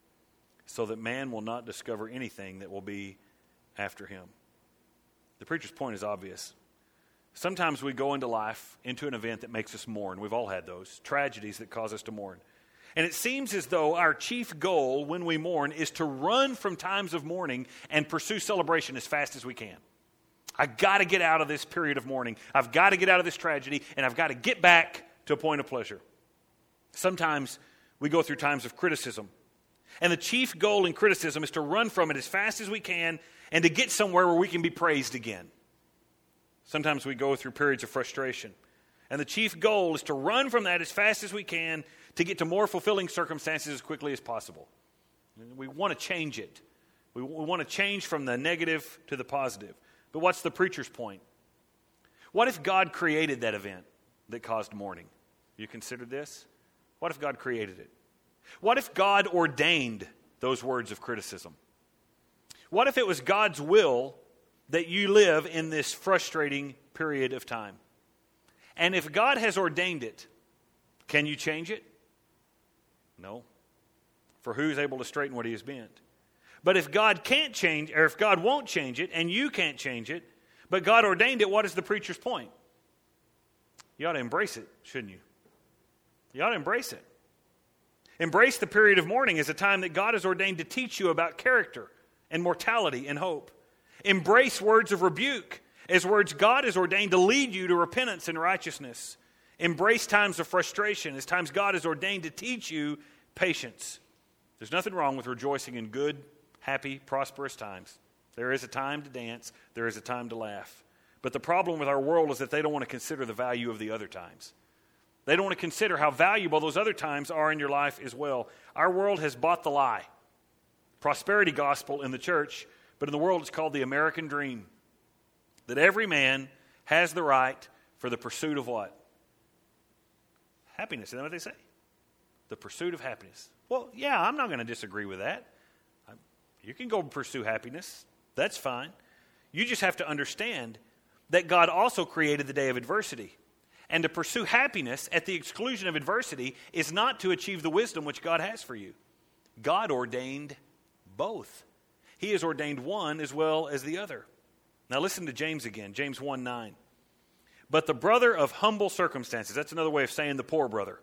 so that man will not discover anything that will be after him. The preacher's point is obvious. Sometimes we go into life, into an event that makes us mourn. We've all had those tragedies that cause us to mourn. And it seems as though our chief goal when we mourn is to run from times of mourning and pursue celebration as fast as we can. I've got to get out of this period of mourning. I've got to get out of this tragedy, and I've got to get back to a point of pleasure. Sometimes we go through times of criticism. And the chief goal in criticism is to run from it as fast as we can and to get somewhere where we can be praised again. Sometimes we go through periods of frustration. And the chief goal is to run from that as fast as we can to get to more fulfilling circumstances as quickly as possible. We want to change it. We want to change from the negative to the positive. But what's the preacher's point? What if God created that event that caused mourning? You considered this? What if God created it? What if God ordained those words of criticism? What if it was God's will that you live in this frustrating period of time? And if God has ordained it, can you change it? No. For who's able to straighten what he has bent? But if God can't change, or if God won't change it, and you can't change it, but God ordained it, what is the preacher's point? You ought to embrace it, shouldn't you? You ought to embrace it. Embrace the period of mourning as a time that God has ordained to teach you about character and mortality and hope. Embrace words of rebuke as words God has ordained to lead you to repentance and righteousness. Embrace times of frustration as times God has ordained to teach you patience. There's nothing wrong with rejoicing in good, happy, prosperous times. There is a time to dance. There is a time to laugh. But the problem with our world is that they don't want to consider the value of the other times. They don't want to consider how valuable those other times are in your life as well. Our world has bought the lie. Prosperity gospel in the church, but in the world it's called the American dream. That every man has the right for the pursuit of what? Happiness. Isn't that what they say? The pursuit of happiness. Well, yeah, I'm not going to disagree with that. You can go pursue happiness. That's fine. You just have to understand that God also created the day of adversity. And to pursue happiness at the exclusion of adversity is not to achieve the wisdom which God has for you. God ordained both. He has ordained one as well as the other. Now listen to James again, James one nine. But the brother of humble circumstances, that's another way of saying the poor brother,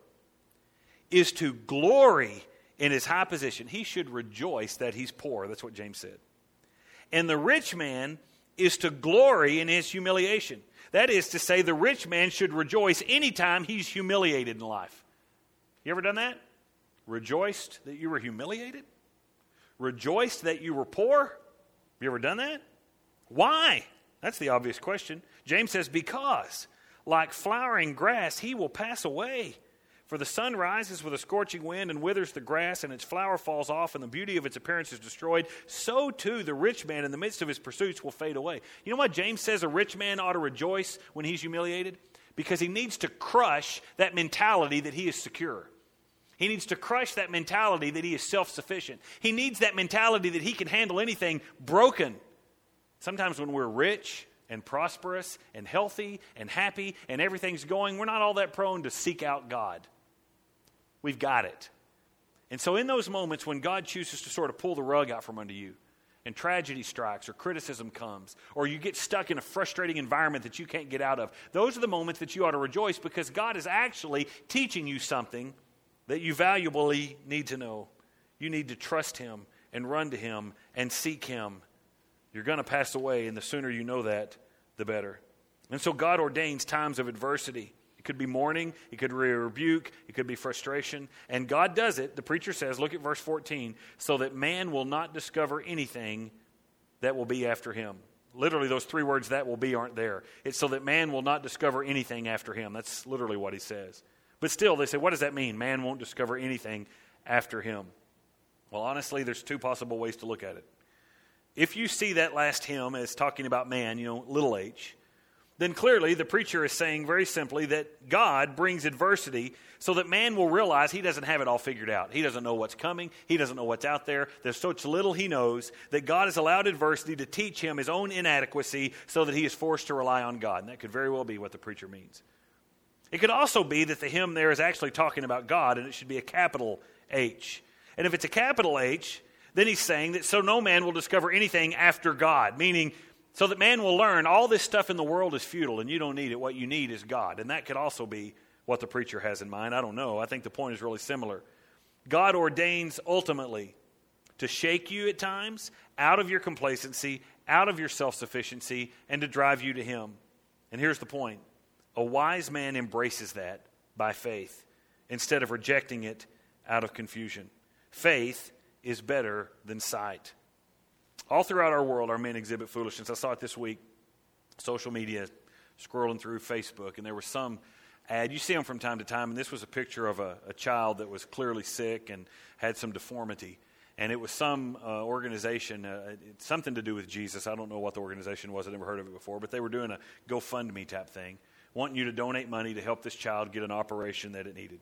is to glory in his high position. He should rejoice that he's poor. That's what James said. And the rich man is to glory in his humiliation. That is to say, the rich man should rejoice anytime he's humiliated in life. You ever done that? Rejoiced that you were humiliated? Rejoiced that you were poor? You ever done that? Why? That's the obvious question. James says, because like flowering grass, he will pass away. For the sun rises with a scorching wind and withers the grass, and its flower falls off, and the beauty of its appearance is destroyed. So too the rich man in the midst of his pursuits will fade away. You know why James says a rich man ought to rejoice when he's humiliated? Because he needs to crush that mentality that he is secure. He needs to crush that mentality that he is self-sufficient. He needs that mentality that he can handle anything broken. Sometimes when we're rich and prosperous and healthy and happy and everything's going, we're not all that prone to seek out God. We've got it. And so in those moments when God chooses to sort of pull the rug out from under you, and tragedy strikes or criticism comes, or you get stuck in a frustrating environment that you can't get out of, those are the moments that you ought to rejoice, because God is actually teaching you something that you valuably need to know. You need to trust Him and run to Him and seek Him. You're going to pass away, and the sooner you know that, the better. And so God ordains times of adversity. It could be mourning, it could be rebuke, it could be frustration. And God does it, the preacher says, look at verse fourteen, so that man will not discover anything that will be after him. Literally, those three words, that will be, aren't there. It's so that man will not discover anything after him. That's literally what he says. But still, they say, what does that mean? Man won't discover anything after him. Well, honestly, there's two possible ways to look at it. If you see that last hymn as talking about man, you know, little h, then clearly the preacher is saying very simply that God brings adversity so that man will realize he doesn't have it all figured out. He doesn't know what's coming. He doesn't know what's out there. There's such little he knows that God has allowed adversity to teach him his own inadequacy so that he is forced to rely on God. And that could very well be what the preacher means. It could also be that the hymn there is actually talking about God, and it should be a capital H. And if it's a capital H, then he's saying that so no man will discover anything after God, meaning so that man will learn all this stuff in the world is futile and you don't need it. What you need is God. And that could also be what the preacher has in mind. I don't know. I think the point is really similar. God ordains ultimately to shake you at times out of your complacency, out of your self-sufficiency, and to drive you to Him. And here's the point. A wise man embraces that by faith instead of rejecting it out of confusion. Faith is better than sight. All throughout our world, our men exhibit foolishness. I saw it this week, social media, scrolling through Facebook, and there was some ad. You see them from time to time, and this was a picture of a, a child that was clearly sick and had some deformity. And it was some uh, organization, uh, something to do with Jesus. I don't know what the organization was. I've never heard of it before. But they were doing a GoFundMe type thing, wanting you to donate money to help this child get an operation that it needed.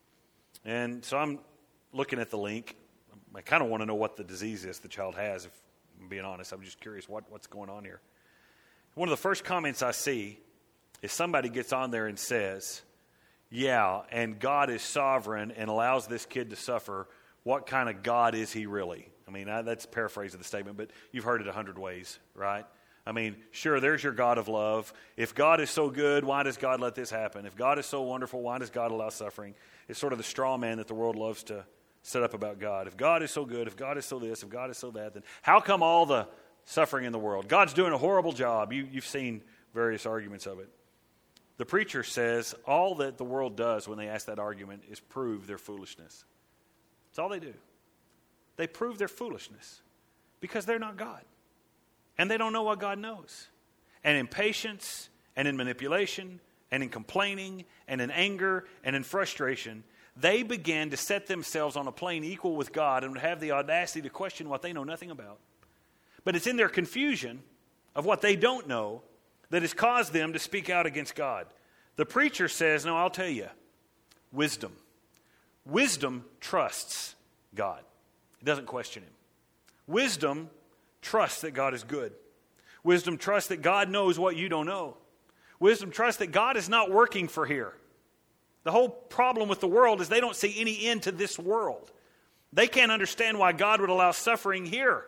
And so I'm looking at the link. I kind of want to know what the disease is the child has, if I'm being honest. I'm just curious what, what's going on here. One of the first comments I see is somebody gets on there and says, yeah, and God is sovereign and allows this kid to suffer. What kind of God is He really? I mean, I, that's a paraphrase of the statement, but you've heard it a hundred ways, right? I mean, sure, there's your God of love. If God is so good, why does God let this happen? If God is so wonderful, why does God allow suffering? It's sort of the straw man that the world loves to set up about God. If God is so good, if God is so this, if God is so that, then how come all the suffering in the world? God's doing a horrible job. You, you've seen various arguments of it. The preacher says all that the world does when they ask that argument is prove their foolishness. That's all they do. They prove their foolishness because they're not God. And they don't know what God knows. And in patience and in manipulation and in complaining and in anger and in frustration, they begin to set themselves on a plane equal with God and would have the audacity to question what they know nothing about. But it's in their confusion of what they don't know that has caused them to speak out against God. The preacher says, no, I'll tell you, wisdom. Wisdom trusts God. It doesn't question Him. Wisdom trusts that God is good. Wisdom trusts that God knows what you don't know. Wisdom trusts that God is not working for here. The whole problem with the world is they don't see any end to this world. They can't understand why God would allow suffering here.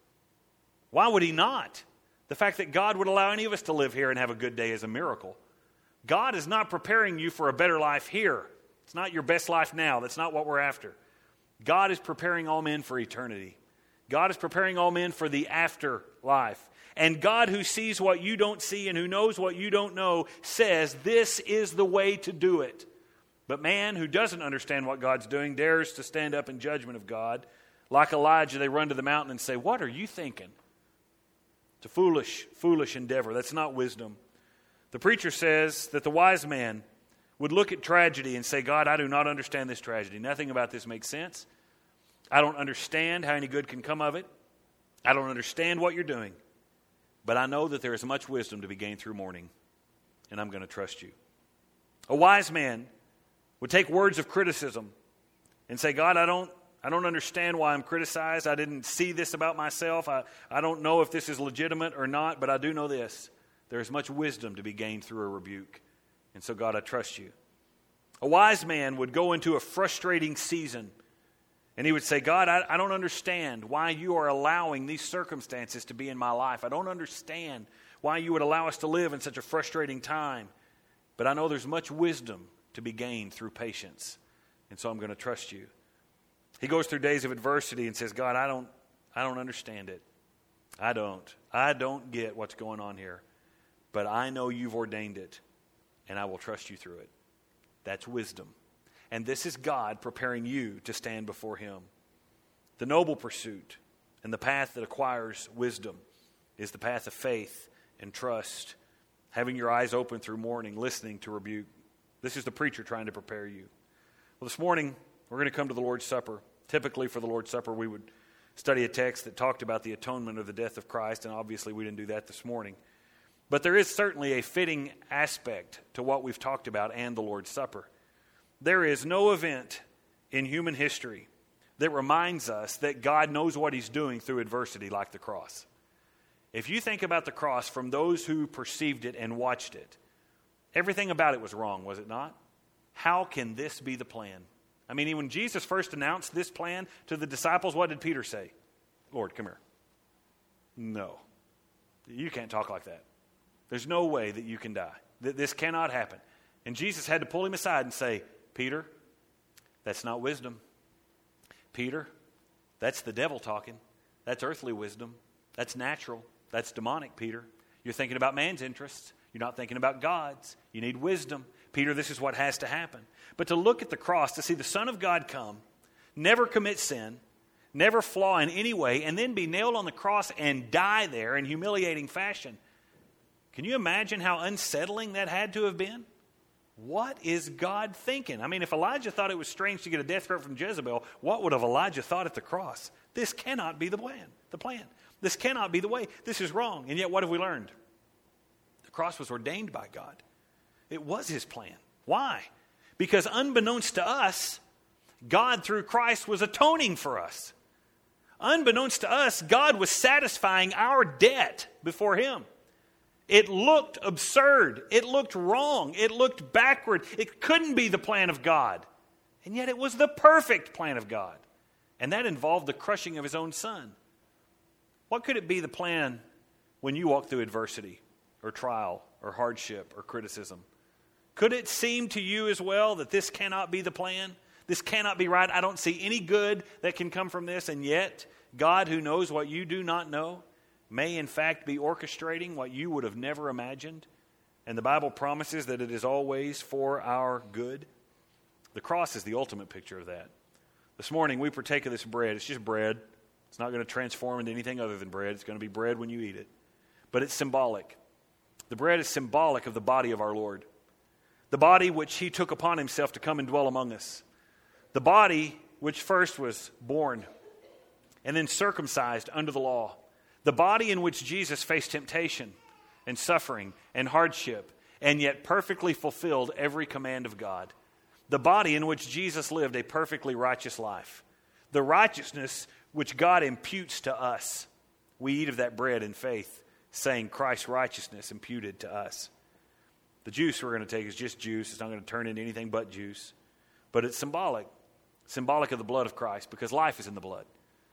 Why would He not? The fact that God would allow any of us to live here and have a good day is a miracle. God is not preparing you for a better life here. It's not your best life now. That's not what we're after. God is preparing all men for eternity. God is preparing all men for the afterlife. And God, who sees what you don't see and who knows what you don't know, says this is the way to do it. But man who doesn't understand what God's doing dares to stand up in judgment of God. Like Elijah, they run to the mountain and say, what are you thinking? It's a foolish, foolish endeavor. That's not wisdom. The preacher says that the wise man would look at tragedy and say, God, I do not understand this tragedy. Nothing about this makes sense. I don't understand how any good can come of it. I don't understand what you're doing. But I know that there is much wisdom to be gained through mourning, and I'm going to trust you. A wise man would take words of criticism and say, God, I don't I don't understand why I'm criticized. I didn't see this about myself. I, I don't know if this is legitimate or not, but I do know this. There is much wisdom to be gained through a rebuke. And so, God, I trust you. A wise man would go into a frustrating season, and he would say, God, I, I don't understand why you are allowing these circumstances to be in my life. I don't understand why you would allow us to live in such a frustrating time. But I know there's much wisdom to be gained through patience. And so I'm going to trust you. He goes through days of adversity and says, God, I don't, I don't understand it. I don't. I don't get what's going on here. But I know you've ordained it, and I will trust you through it. That's wisdom. And this is God preparing you to stand before him. The noble pursuit and the path that acquires wisdom is the path of faith and trust, having your eyes open through mourning, listening to rebuke. This is the preacher trying to prepare you. Well, this morning, we're going to come to the Lord's Supper. Typically, for the Lord's Supper, we would study a text that talked about the atonement of the death of Christ, and obviously we didn't do that this morning. But there is certainly a fitting aspect to what we've talked about and the Lord's Supper. There is no event in human history that reminds us that God knows what he's doing through adversity like the cross. If you think about the cross from those who perceived it and watched it, everything about it was wrong, was it not? How can this be the plan? I mean, when Jesus first announced this plan to the disciples, what did Peter say? Lord, come here. No, you can't talk like that. There's no way that you can die. This cannot happen. And Jesus had to pull him aside and say, Peter, that's not wisdom. Peter, that's the devil talking. That's earthly wisdom. That's natural. That's demonic, Peter. You're thinking about man's interests. You're not thinking about God's. You need wisdom. Peter, this is what has to happen. But to look at the cross, to see the Son of God come, never commit sin, never flaw in any way, and then be nailed on the cross and die there in humiliating fashion. Can you imagine how unsettling that had to have been? What is God thinking? I mean, if Elijah thought it was strange to get a death threat from Jezebel, what would have Elijah thought at the cross? This cannot be the plan. The plan. This cannot be the way. This is wrong. And yet, what have we learned? The cross was ordained by God. It was his plan. Why? Because unbeknownst to us, God through Christ was atoning for us. Unbeknownst to us, God was satisfying our debt before him. It looked absurd. It looked wrong. It looked backward. It couldn't be the plan of God. And yet it was the perfect plan of God. And that involved the crushing of his own son. What could it be the plan when you walk through adversity or trial or hardship or criticism? Could it seem to you as well that this cannot be the plan? This cannot be right. I don't see any good that can come from this. And yet, God, who knows what you do not know, may in fact be orchestrating what you would have never imagined. And the Bible promises that it is always for our good. The cross is the ultimate picture of that. This morning we partake of this bread. It's just bread. It's not going to transform into anything other than bread. It's going to be bread when you eat it. But it's symbolic. The bread is symbolic of the body of our Lord. The body which he took upon himself to come and dwell among us. The body which first was born and then circumcised under the law. The body in which Jesus faced temptation and suffering and hardship and yet perfectly fulfilled every command of God. The body in which Jesus lived a perfectly righteous life. The righteousness which God imputes to us. We eat of that bread in faith, saying Christ's righteousness imputed to us. The juice we're going to take is just juice. It's not going to turn into anything but juice. But it's symbolic. Symbolic of the blood of Christ, because life is in the blood.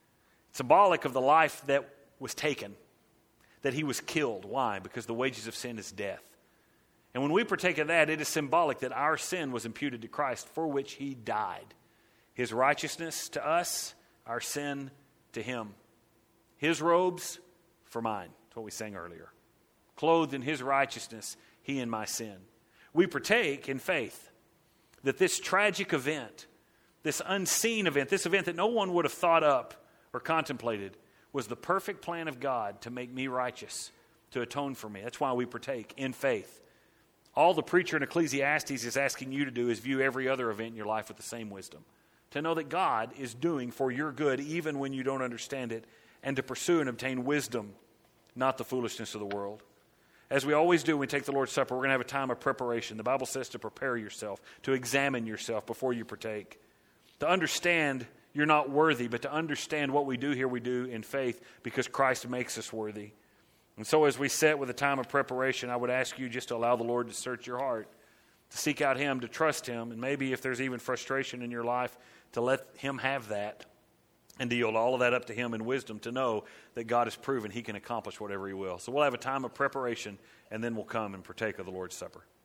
Symbolic of the life that was taken, that he was killed. Why? Because the wages of sin is death. And when we partake of that, it is symbolic that our sin was imputed to Christ, for which he died. His righteousness to us, our sin to him. His robes for mine. That's what we sang earlier. Clothed in his righteousness, he in my sin. We partake in faith that this tragic event, this unseen event, this event that no one would have thought up or contemplated, was the perfect plan of God to make me righteous, to atone for me. That's why we partake in faith. All the preacher in Ecclesiastes is asking you to do is view every other event in your life with the same wisdom. To know that God is doing for your good even when you don't understand it, and to pursue and obtain wisdom, not the foolishness of the world. As we always do when we take the Lord's Supper, we're going to have a time of preparation. The Bible says to prepare yourself, to examine yourself before you partake, to understand you're not worthy, but to understand what we do here, we do in faith because Christ makes us worthy. And so as we set with a time of preparation, I would ask you just to allow the Lord to search your heart, to seek out Him, to trust Him, and maybe if there's even frustration in your life, to let Him have that and to yield all of that up to Him in wisdom to know that God has proven He can accomplish whatever He will. So we'll have a time of preparation, and then we'll come and partake of the Lord's Supper.